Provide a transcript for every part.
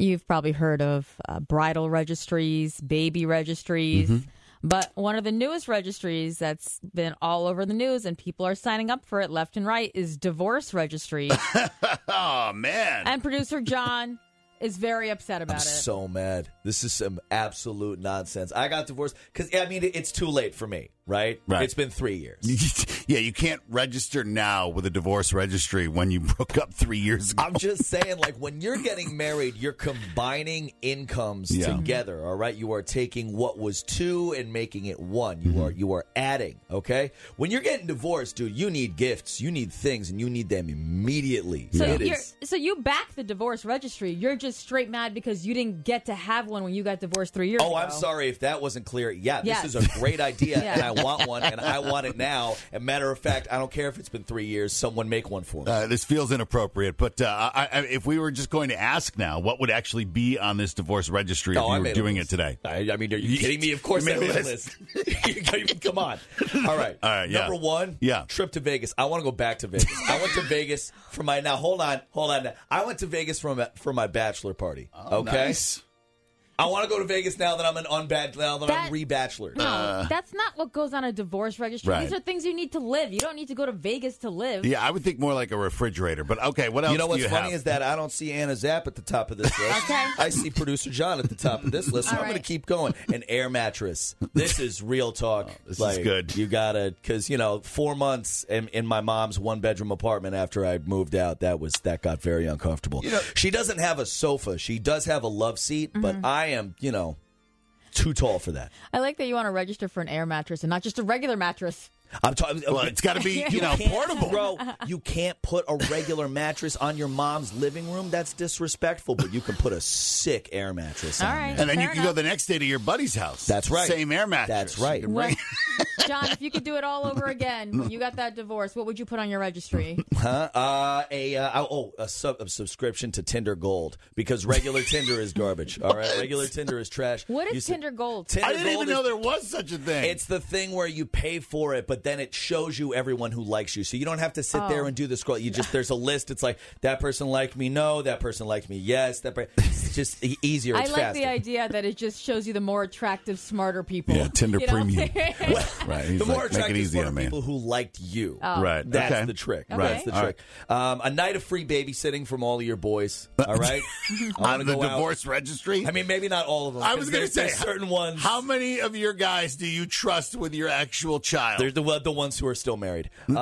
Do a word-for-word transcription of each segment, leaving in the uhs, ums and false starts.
You've probably heard of uh, bridal registries, baby registries. Mm-hmm. But one of the newest registries that's been all over the news and people are signing up for it left and right is divorce registry. Oh, man. And producer John is very upset about I'm it. so mad. This is some absolute nonsense. I got divorced because, I mean, it's too late for me, right? Right. It's been three years. Yeah, you can't register now with a divorce registry when you broke up three years ago. I'm just saying, like, when you're getting married, you're combining incomes Yeah. together, all right? You are taking what was two and making it one. You Mm-hmm. are you are adding, okay? When you're getting divorced, dude, you need gifts, you need things, and you need them immediately. So It you're is- so you back the divorce registry. You're just straight mad because you didn't get to have one when you got divorced three years Oh, ago. I'm sorry if that wasn't clear. Yeah, Yes. this is a great idea, Yeah. and I want one, and I want it now. And matter of fact, I don't care if it's been three years. Someone make one for me. Uh, this feels inappropriate, but uh, I, I, if we were just going to ask now, what would actually be on this divorce registry if Oh, you I were made a doing it list. today? I, I mean, are you kidding me? Of course You I made a made a list. list. Come on. All right. All right, yeah. Number one, Yeah. trip to Vegas. I want to go back to Vegas. I went to Vegas for my, now hold on, hold on. I went to Vegas for my, for my bachelor party. Oh, okay? nice. I want to go to Vegas now that I'm an unbad, now that, That- I'm re-bachelored. No, that's not what goes on a divorce registry. Right. These are things you need to live. You don't need to go to Vegas to live. Yeah, I would think more like a refrigerator, but okay, what else You know do what's you funny have? is that I don't see Anna Zapp at the top of this list. Okay. I see producer John at the top of this list, so All I'm going right. to keep going. An air mattress. This is real talk. Oh, this is Like, good. You got to, because, you know, four months in, in my mom's one-bedroom apartment after I moved out, that was that got very uncomfortable. You know- she doesn't have a sofa. She does have a love seat, but I am, you know, too tall for that. I like that you want to register for an air mattress and not just a regular mattress. I'm talking. Well, it's got to be, you know, can't- portable. Bro, you can't put a regular mattress on your mom's living room. That's disrespectful, but you can put a sick air mattress All on right. there. And then you Fair can go enough. the next day to your buddy's house. That's right. Same air mattress. That's right. You can Well, bring- John, if you could do it all over again, when you got that divorce, what would you put on your registry? Huh? Uh, a uh, oh, a, sub, a subscription to Tinder Gold because regular Tinder is garbage. All right, regular Tinder is trash. What is You say- Tinder Gold? Tinder I didn't Gold even is- know there was such a thing. It's the thing where you pay for it, but then it shows you everyone who likes you. So you don't have to sit there Oh. and do the scroll. You just there's a list. It's like that person liked me, no. That person liked me, yes. That per- it's just e- easier. I It's like faster. the idea that it just shows you the more attractive, smarter people. Yeah, Tinder You know? Premium. right. He's the more like, make it attractive easy smarter on me. people who liked you. Oh. Right. That's okay. the trick. Okay. That's the All trick. Um, a night of free babysitting from all of your boys. All right. I On wanna the go out- divorce registry? I mean, maybe not all of them. I was going to say, there's certain ones. How many of your guys do you trust with your actual child? They're the the ones who are still married. Um,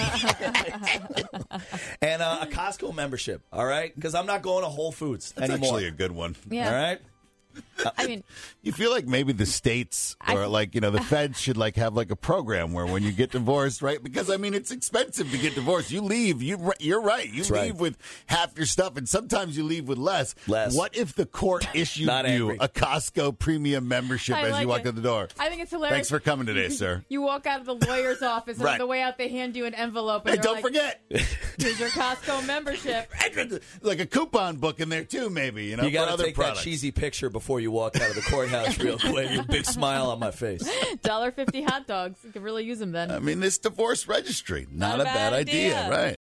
and uh, a Costco membership. All right, because I'm not going to Whole Foods That's anymore. actually a good one. Yeah. All right. I mean, You feel like maybe the states I- or like, you know, the feds should like have like a program where when you get divorced, right? Because I mean, it's expensive to get divorced. You leave, you you're right. You That's leave right. with half your stuff and sometimes you leave with less. Less. What if the court issued Not you angry. a Costco premium membership I as like you walk it. out the door? I think it's hilarious. Thanks for coming today, sir. You walk out of the lawyer's office, and Right. on the way out, they hand you an envelope. And Hey, they're don't like, forget. Here's your Costco membership. Like a coupon book in there too, maybe, you know, You got for to other take products. that cheesy picture before you walk out of the courthouse real quick. A big smile on my face. one dollar fifty hot dogs. You could really use them then. I mean, this divorce registry, not, Not a bad idea, idea. right?